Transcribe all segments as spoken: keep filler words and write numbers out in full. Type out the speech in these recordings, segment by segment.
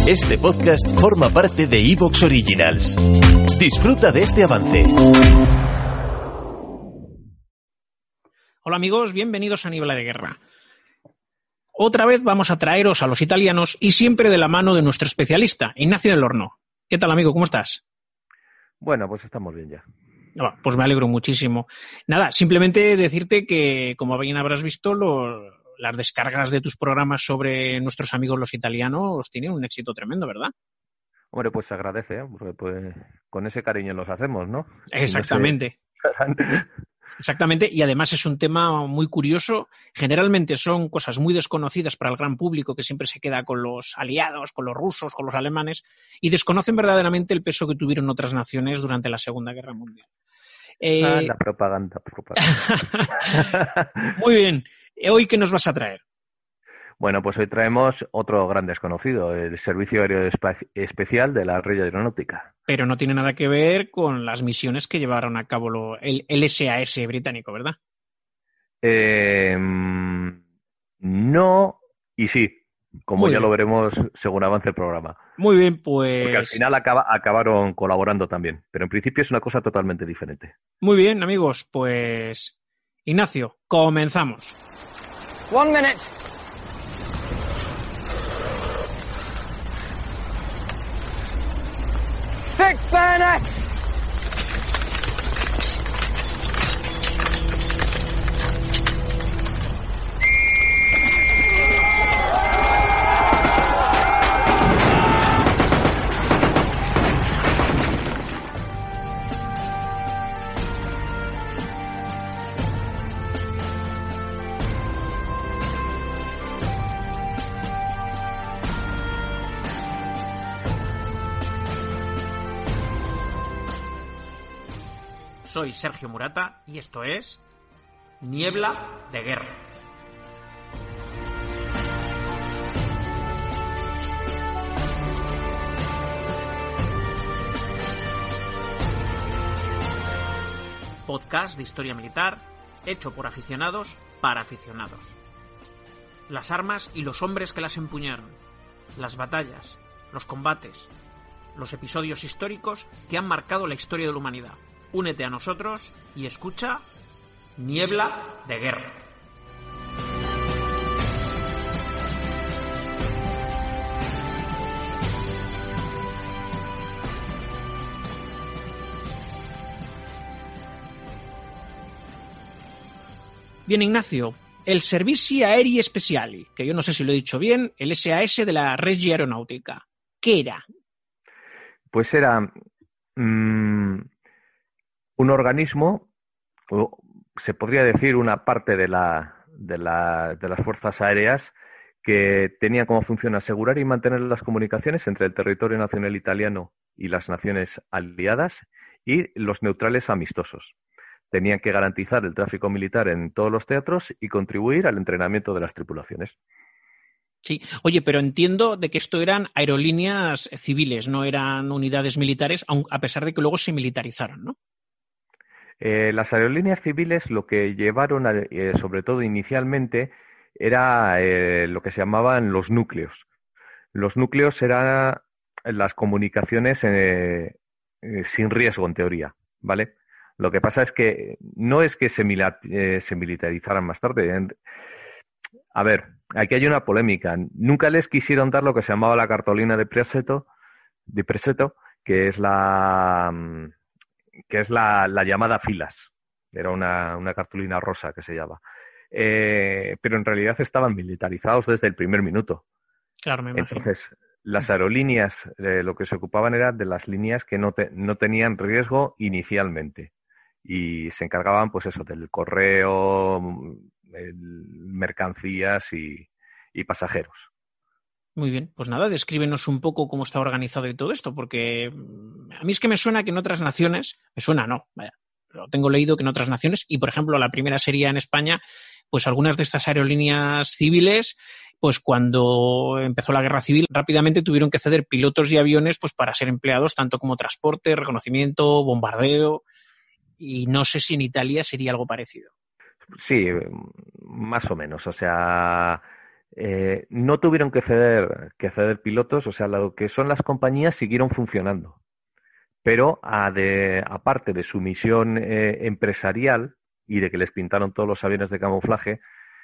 Este podcast forma parte de iVoox Originals. Disfruta de este avance. Hola amigos, bienvenidos a Niebla de Guerra. Otra vez vamos a traeros a los italianos y siempre de la mano de nuestro especialista, Ignacio del Horno. ¿Qué tal, amigo? ¿Cómo estás? Bueno, pues estamos bien ya. Oh, pues me alegro muchísimo. Nada, simplemente decirte que, como bien habrás visto, lo... las descargas de tus programas sobre nuestros amigos los italianos tienen un éxito tremendo, ¿verdad? Hombre, pues se agradece, ¿eh? Porque pues, con ese cariño los hacemos, ¿no? Exactamente. Si no se... Exactamente, y además es un tema muy curioso. Generalmente son cosas muy desconocidas para el gran público que siempre se queda con los aliados, con los rusos, con los alemanes, y desconocen verdaderamente el peso que tuvieron otras naciones durante la Segunda Guerra Mundial. Eh... Ah, la propaganda, propaganda. Muy bien. ¿Hoy qué nos vas a traer? Bueno, pues hoy traemos otro gran desconocido, el Servicio Aéreo Especial de la Red Aeronáutica. Pero no tiene nada que ver con las misiones que llevaron a cabo lo, el, el S A S británico, ¿verdad? Eh, no y sí, como Muy ya bien. Lo veremos según avance el programa. Muy bien, pues... Porque al final acaba, acabaron colaborando también, pero en principio es una cosa totalmente diferente. Muy bien, amigos, pues... Ignacio, comenzamos. One minute. Fix bayonets. Soy Sergio Murata y esto es Niebla de Guerra. Podcast de historia militar hecho por aficionados para aficionados. Las armas y los hombres que las empuñaron, las batallas, los combates, los episodios históricos que han marcado la historia de la humanidad. Únete a nosotros y escucha Niebla de Guerra. Bien, Ignacio, el Servizi Aerei Speciali, que yo no sé si lo he dicho bien, el S A S de la Regia Aeronautica. ¿Qué era? Pues era... Mmm... un organismo, o se podría decir una parte de, la, de, la, de las fuerzas aéreas que tenía como función asegurar y mantener las comunicaciones entre el territorio nacional italiano y las naciones aliadas y los neutrales amistosos. Tenían que garantizar el tráfico militar en todos los teatros y contribuir al entrenamiento de las tripulaciones. Sí, oye, pero entiendo de que esto eran aerolíneas civiles, no eran unidades militares, a pesar de que luego se militarizaron, ¿no? Eh, las aerolíneas civiles lo que llevaron, a, eh, sobre todo inicialmente, era eh, lo que se llamaban los núcleos. Los núcleos eran las comunicaciones eh, eh, sin riesgo, en teoría, ¿vale? Lo que pasa es que no es que se, mila, eh, se militarizaran más tarde. A ver, aquí hay una polémica. Nunca les quisieron dar lo que se llamaba la cartolina de Preseto, de Preseto, que es la... que es la, la llamada filas. Era una, una cartulina rosa que se llama. Eh, pero en realidad estaban militarizados desde el primer minuto. Claro, me imagino. Entonces, las aerolíneas, eh, lo que se ocupaban era de las líneas que no, te, no tenían riesgo inicialmente. Y se encargaban, pues eso, del correo, el, mercancías y, y pasajeros. Muy bien, pues nada, descríbenos un poco cómo está organizado y todo esto, porque a mí es que me suena que en otras naciones, me suena no, vaya, lo tengo leído que en otras naciones, y por ejemplo la primera sería en España, pues algunas de estas aerolíneas civiles, pues cuando empezó la guerra civil, rápidamente tuvieron que ceder pilotos y aviones pues para ser empleados tanto como transporte, reconocimiento, bombardeo, y no sé si en Italia sería algo parecido. Sí, más o menos, o sea... eh, no tuvieron que ceder, que ceder pilotos, o sea, lo que son las compañías siguieron funcionando. Pero a de, aparte de su misión eh, empresarial y de que les pintaron todos los aviones de camuflaje,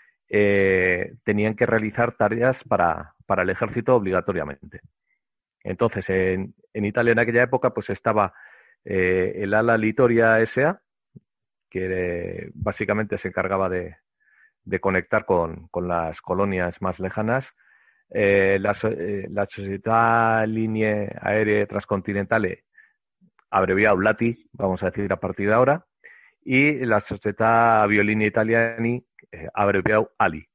eh, tenían que realizar tareas para, para el ejército obligatoriamente. Entonces, en, en Italia en aquella época pues estaba eh, el Ala Litoria S A, que eh, básicamente se encargaba de, de conectar con, con las colonias más lejanas, eh, la, eh, la Società Linee Aeree Transcontinentali, abreviado L A T I, vamos a decir a partir de ahora, y la Società Aviolini Italiani, eh, abreviado A L I.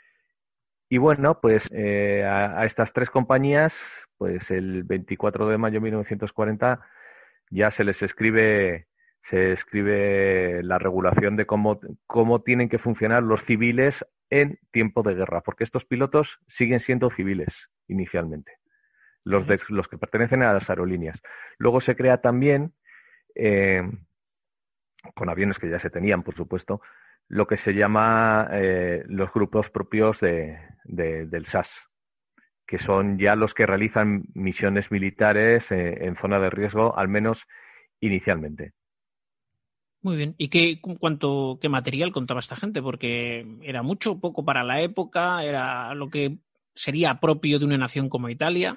Y bueno, pues eh, a, a estas tres compañías, pues el veinticuatro de mayo de mil novecientos cuarenta ya se les escribe, se escribe la regulación de cómo, cómo tienen que funcionar los civiles en tiempo de guerra, porque estos pilotos siguen siendo civiles inicialmente. Los, de, los que pertenecen a las aerolíneas. Luego se crea también, eh, con aviones que ya se tenían, por supuesto, lo que se llama eh, los grupos propios de, de, del S A S, que son ya los que realizan misiones militares eh, en zona de riesgo, al menos inicialmente. Muy bien. ¿Y qué, cuánto, qué material contaba esta gente? Porque era mucho, poco para la época, era lo que sería propio de una nación como Italia.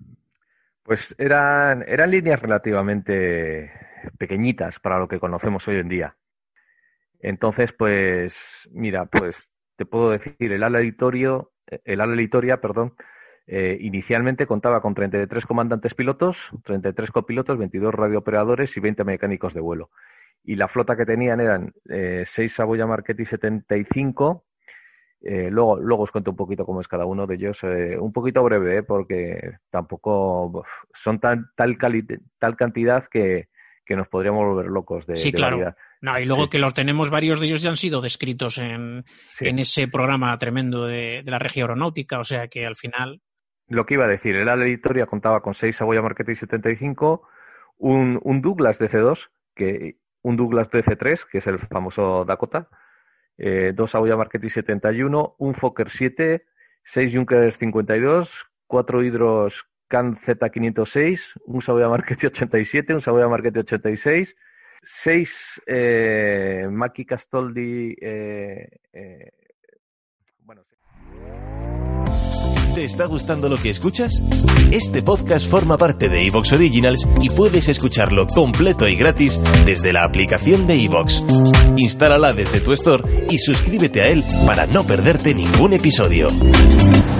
Pues eran, eran líneas relativamente pequeñitas para lo que conocemos hoy en día. Entonces, pues, mira, pues te puedo decir, el ala Litorio, el ala Litoria, perdón, eh, inicialmente contaba con treinta y tres comandantes pilotos, treinta y tres copilotos, veintidós radiooperadores y veinte mecánicos de vuelo. Y la flota que tenían eran eh, seis Savoia Marchetti setenta y cinco. Eh, luego, luego os cuento un poquito cómo es cada uno de ellos, eh, un poquito breve, ¿eh? Porque tampoco uf, son tan, tal, cali tal cantidad que, que nos podríamos volver locos de, sí, de claro. variedad. No, y luego sí. que los tenemos, varios de ellos ya han sido descritos en, sí. en ese programa tremendo de, de la Regia Aeronáutica, o sea que al final... Lo que iba a decir, el ala Litoria contaba con seis Savoia Marchetti setenta y cinco, un, un Douglas D C dos, que, un Douglas D C tres, que es el famoso Dakota, Eh, dos Savoia Marchetti setenta y uno, un Fokker siete, seis Junkers cincuenta y dos, cuatro Hydros Can Z quinientos seis, un Savoia Marchetti ochenta y siete, un Savoia Marchetti ochenta y seis, seis eh, Macchi Castoldi. Eh, eh, bueno, sí. ¿Te está gustando lo que escuchas? Este podcast forma parte de iVoox Originals y puedes escucharlo completo y gratis desde la aplicación de iVoox. Instálala desde tu store y suscríbete a él para no perderte ningún episodio.